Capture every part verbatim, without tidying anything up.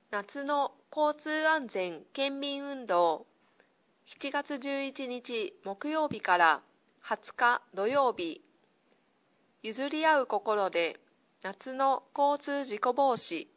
夏の交通安全県民運動しちがつじゅういちにち木曜日からはつか土曜日、譲り合う心で夏の交通事故防止。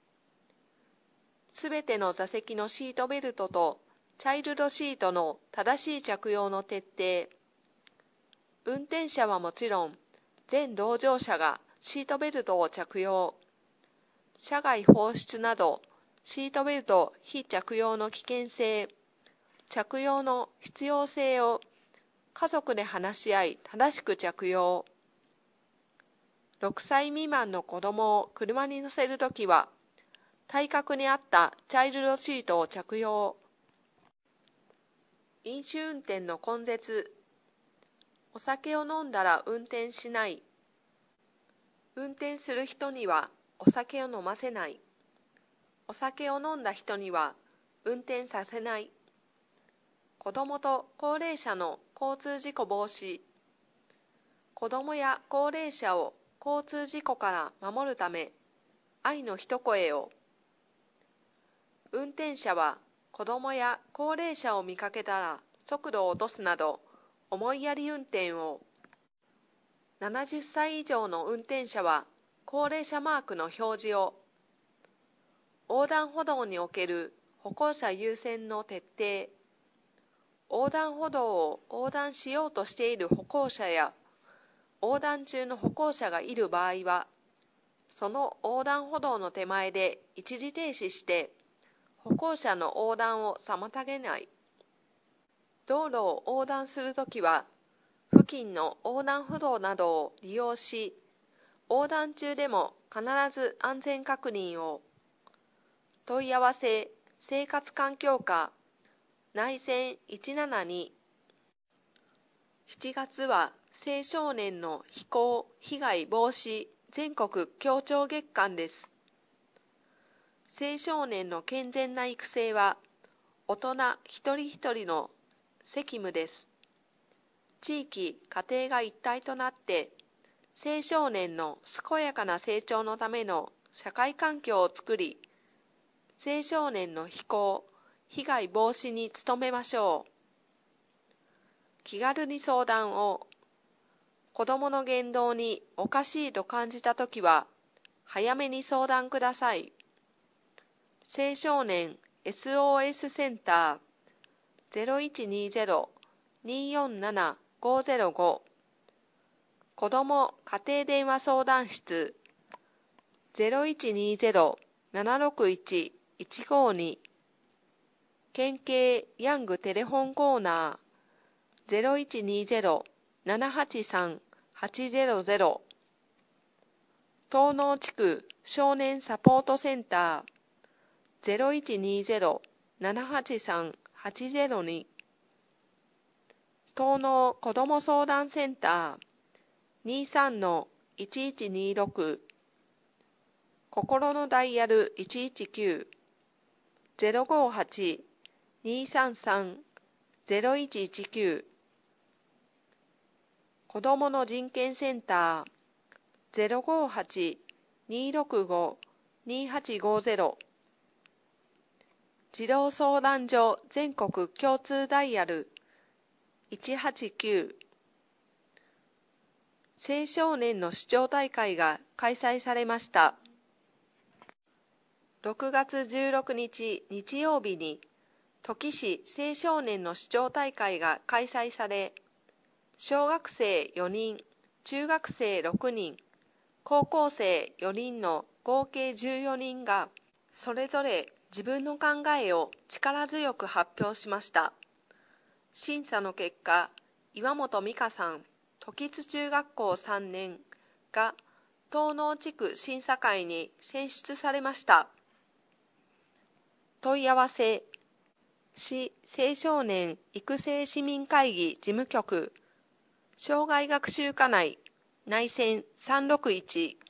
すべての座席のシートベルトとチャイルドシートの正しい着用の徹底。運転者はもちろん、全同乗者がシートベルトを着用。車外放出など、シートベルト非着用の危険性、着用の必要性を家族で話し合い正しく着用。ろくさい未満の子供を車に乗せるときは、体格に合ったチャイルドシートを着用。飲酒運転の根絶。お酒を飲んだら運転しない。運転する人にはお酒を飲ませない。お酒を飲んだ人には運転させない。子どもと高齢者の交通事故防止。子どもや高齢者を交通事故から守るため、愛の一声を。運転者は子どもや高齢者を見かけたら速度を落とすなど、思いやり運転を。ななじゅっさい以上の運転者は高齢者マークの表示を。横断歩道における歩行者優先の徹底。横断歩道を横断しようとしている歩行者や横断中の歩行者がいる場合は、その横断歩道の手前で一時停止して歩行者の横断を妨げない。道路を横断するときは、付近の横断歩道などを利用し、横断中でも必ず安全確認を。問い合わせ、生活環境課、内線いちななに。しちがつは青少年の非行・被害防止全国協調月間です。青少年の健全な育成は、大人一人一人の責務です。地域、家庭が一体となって、青少年の健やかな成長のための社会環境を作り、青少年の非行・被害防止に努めましょう。気軽に相談を。子どもの言動におかしいと感じたときは、早めに相談ください。青少年 エスオーエス センター ゼロいちにゼロ にーよんなな ごーゼロご。子ども家庭電話相談室 ゼロいちにゼロ ななろくいち いちごに。県警ヤングテレフォンコーナー ゼロいちにゼロ ななはちさん はちゼロゼロ。東濃地区少年サポートセンター ゼロいちにゼロ ななはちさん はちゼロに。東濃子ども相談センター にさんのいちいちにろく。心のダイヤルいちいちきゅう ゼロごはち にさんさん ゼロいちいちきゅう。子どもの人権センター ゼロごはち にろくご にはちごゼロ。児童相談所全国共通ダイヤルいちはちきゅう。青少年の主張大会が開催されました。ろくがつじゅうろくにち日曜日に土岐市青少年の主張大会が開催され、小学生よにん、中学生ろくにん、高校生よにんの合計じゅうよにんがそれぞれ自分の考えを力強く発表しました。審査の結果、岩本美香さん、時津中学校さんねんが東濃地区審査会に選出されました。問い合わせ、市青少年育成市民会議事務局、障害学習課内、内線さんろくいち。